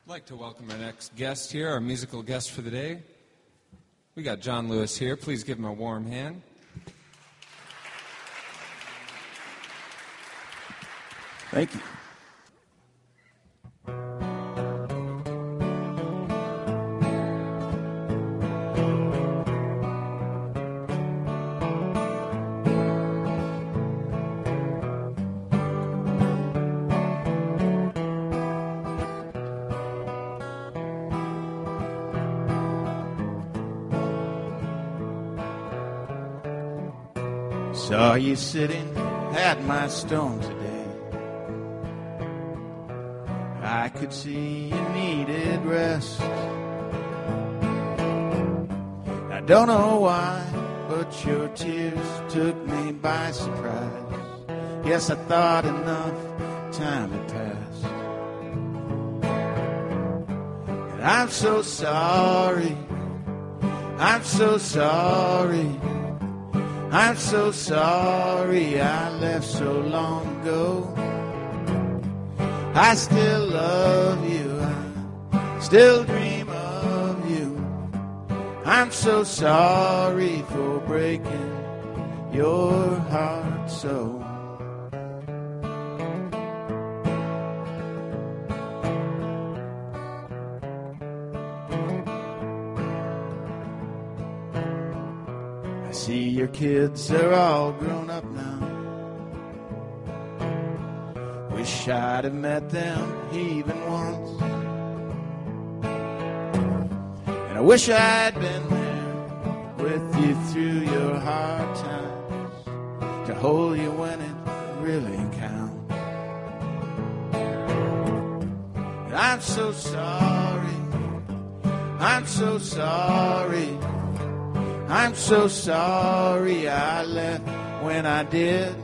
I'd like to welcome our next guest here, our musical guest for the day. We got John Lewis here. Please give him a warm hand. Thank you. Saw you sitting at my stone today. I could see you needed rest. I don't know why, but your tears took me by surprise. Yes, I thought enough time had passed. And I'm so sorry. I'm so sorry. I'm so sorry I left so long ago. I still love you, I still dream of you. I'm so sorry for breaking your heart so. See, your kids are all grown up now. Wish I'd have met them even once. And I wish I'd been there with you through your hard times, to hold you when it really counts. And I'm so sorry. I'm so sorry. I'm so sorry I left when I did.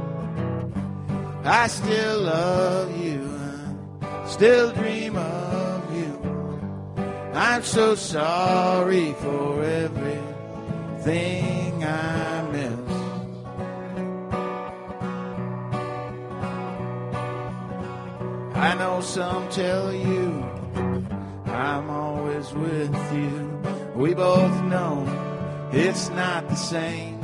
I still love you, I still dream of you. I'm so sorry for everything I missed. I know some tell you I'm always with you. We both know it's not the same.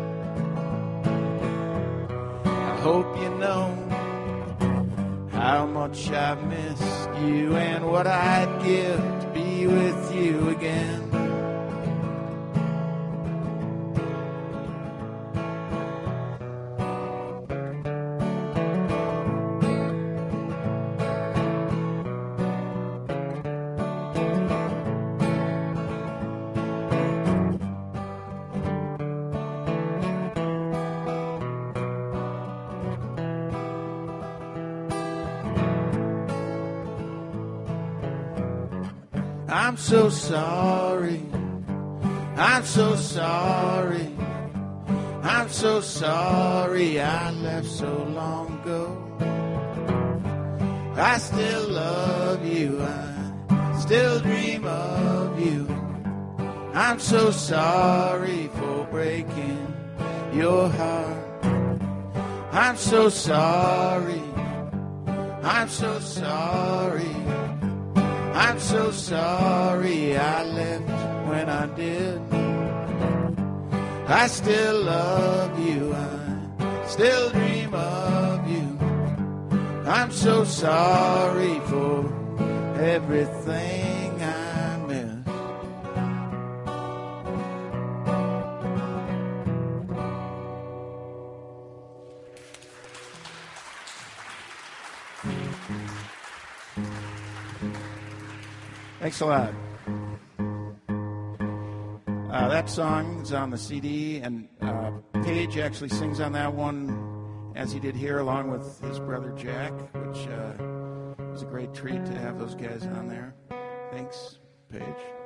I hope you know how much I've missed you and what I'd give to be with you again. I'm so sorry. I'm so sorry. I'm so sorry I left so long ago. I still love you. I still dream of you. I'm so sorry for breaking your heart. I'm so sorry. I'm so sorry. I'm so sorry I left when I did. I still love you, I still dream of you. I'm so sorry for everything I missed. Thanks a lot. That song is on the CD, and Paige actually sings on that one, as he did here, along with his brother Jack, which was a great treat to have those guys on there. Thanks, Paige.